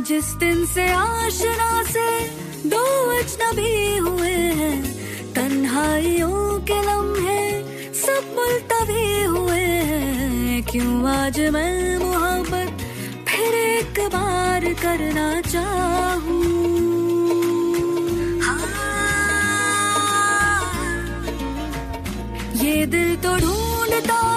जिस दिन से आशना से दो अजनबी हुए हैं, तन्हाइयों के लम्हे सब मुल्तवी हुए हैं। क्यों आज मैं मोहब्बत फिर एक बार करना चाहूं। हाँ, ये दिल तो ढूंढता